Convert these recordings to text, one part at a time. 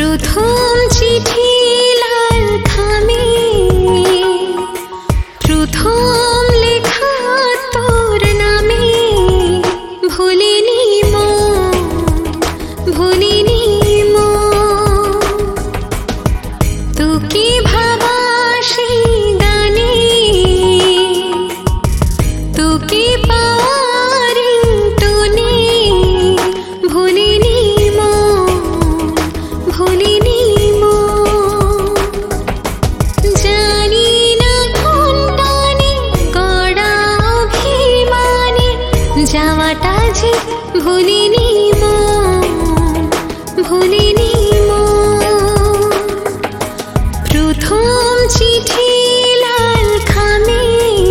প্রথম চিঠি লাল খামে, প্রথম লেখা তোর নামে। ভুলিনি মন, ভুলিনি মন, তোকে ভাবা সেই গানে, তোকে পাওয়ার টোনে। ভুলিনি মন, ভুলিনি মন, জানি না কোন টানে গড়া অভিমানে যাওয়াটা যে ভুলিনি মন, ভুলিনি মন। প্রথম চিঠি লাল খামে,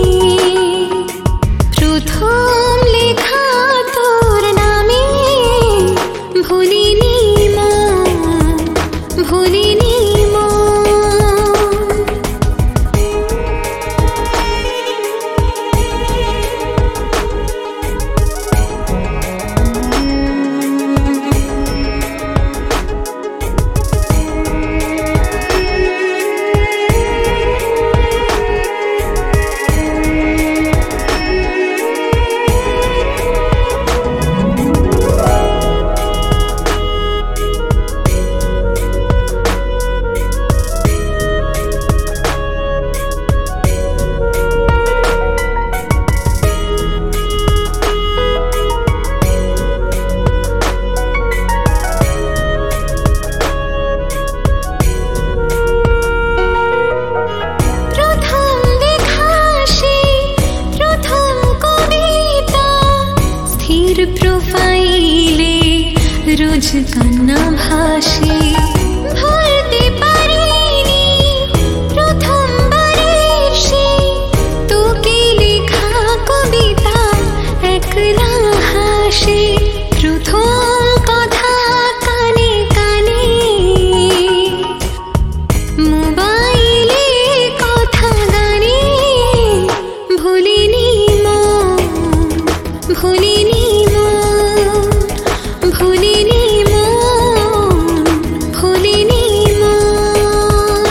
প্রথম লেখা তোর নামে। ভুলিনি মন, ভুলিনি মন। প্রোফাইলে রোজ কান্না ভাসে, ভুলতে পারিনি প্রথমবারের সে তোকে লেখা কবিতা একলা হাসে। প্রথম কথা কানে কানে, মোবাইলে কথা গানে। ভুলিনি মন, ভুলিনি ভুলিনি মন, ভুলিনি মন।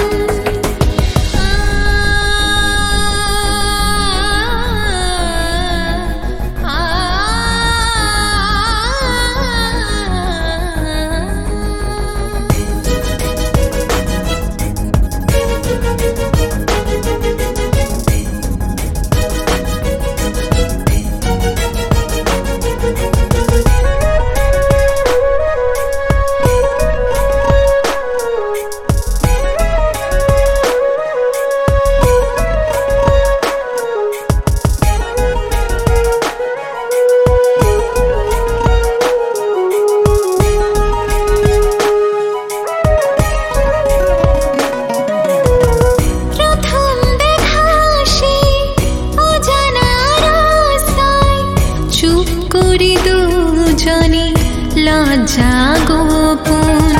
দুজনে লজ্জা গোপন